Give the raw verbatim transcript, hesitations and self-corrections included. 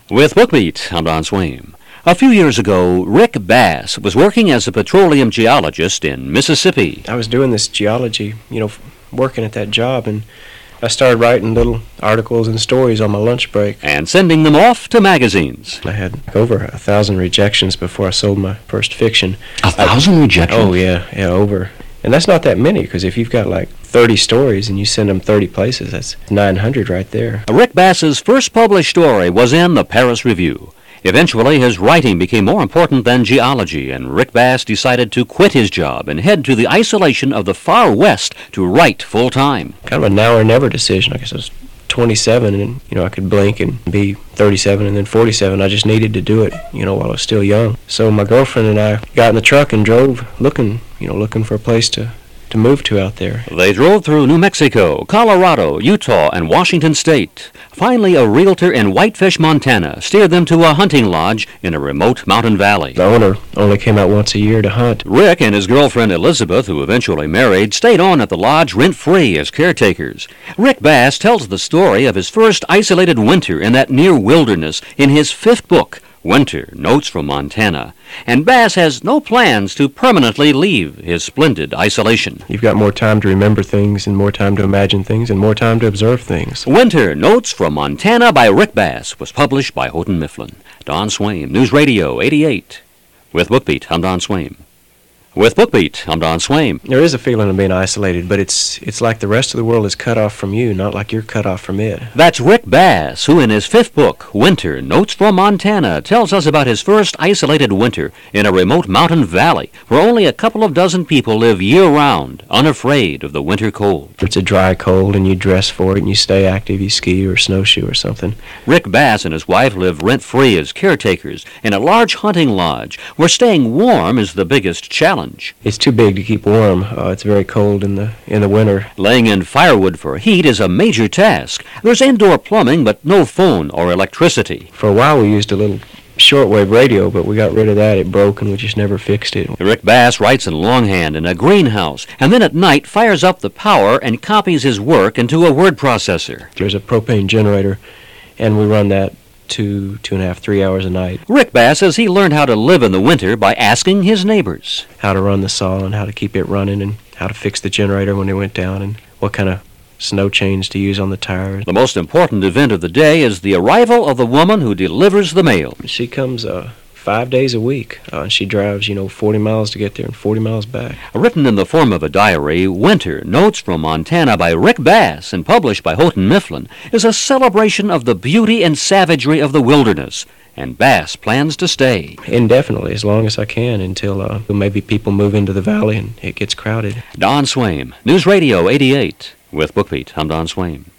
With BookBeat, I'm Don Swaim. A few years ago, Rick Bass was working as a petroleum geologist in Mississippi. I was doing this geology, you know, working at that job, and I started writing little articles and stories on my lunch break. And sending them off to magazines. I had over a thousand rejections before I sold my first fiction. A thousand I, rejections? Oh, yeah, yeah, over. And that's not that many, because if you've got like thirty stories and you send them thirty places, that's nine hundred right there. Rick Bass's first published story was in the Paris Review. Eventually, his writing became more important than geology, and Rick Bass decided to quit his job and head to the isolation of the far west to write full-time. Kind of a now or never decision. I guess I was twenty-seven, and, you know, I could blink and be thirty-seven and then forty-seven. I just needed to do it, you know, while I was still young. So my girlfriend and I got in the truck and drove looking, you know, looking for a place to to move to out there. They drove through New Mexico, Colorado, Utah, and Washington State. Finally, a realtor in Whitefish, Montana, steered them to a hunting lodge in a remote mountain valley. The owner only came out once a year to hunt. Rick and his girlfriend Elizabeth, who eventually married, stayed on at the lodge rent-free as caretakers. Rick Bass tells the story of his first isolated winter in that near wilderness in his fifth book, Winter, Notes from Montana. And Bass has no plans to permanently leave his splendid isolation. You've got more time to remember things and more time to imagine things and more time to observe things. Winter, Notes from Montana by Rick Bass was published by Houghton Mifflin. Don Swaim, News Radio eighty-eight. With BookBeat, I'm Don Swaim. With BookBeat, I'm Don Swaim. There is a feeling of being isolated, but it's it's like the rest of the world is cut off from you, not like you're cut off from it. That's Rick Bass, who in his fifth book, Winter, Notes from Montana, tells us about his first isolated winter in a remote mountain valley where only a couple of dozen people live year-round, unafraid of the winter cold. It's a dry cold, and you dress for it, and you stay active, you ski or snowshoe or something. Rick Bass and his wife live rent-free as caretakers in a large hunting lodge where staying warm is the biggest challenge. It's too big to keep warm. Uh, it's very cold in the in the winter. Laying in firewood for heat is a major task. There's indoor plumbing, but no phone or electricity. For a while we used a little shortwave radio, but we got rid of that. It broke, and we just never fixed it. Rick Bass writes in longhand in a greenhouse, and then at night fires up the power and copies his work into a word processor. There's a propane generator, and we run that two, two and a half, three hours a night. Rick Bass says he learned how to live in the winter by asking his neighbors. How to run the saw and how to keep it running and how to fix the generator when it went down and what kind of snow chains to use on the tires. The most important event of the day is the arrival of the woman who delivers the mail. She comes uh, five days a week, uh, and she drives, you know, forty miles to get there and forty miles back. Written in the form of a diary, Winter, Notes from Montana by Rick Bass and published by Houghton Mifflin is a celebration of the beauty and savagery of the wilderness, and Bass plans to stay. Indefinitely, as long as I can, until uh, maybe people move into the valley and it gets crowded. Don Swaim, News Radio eighty-eight. With BookBeat, I'm Don Swaim.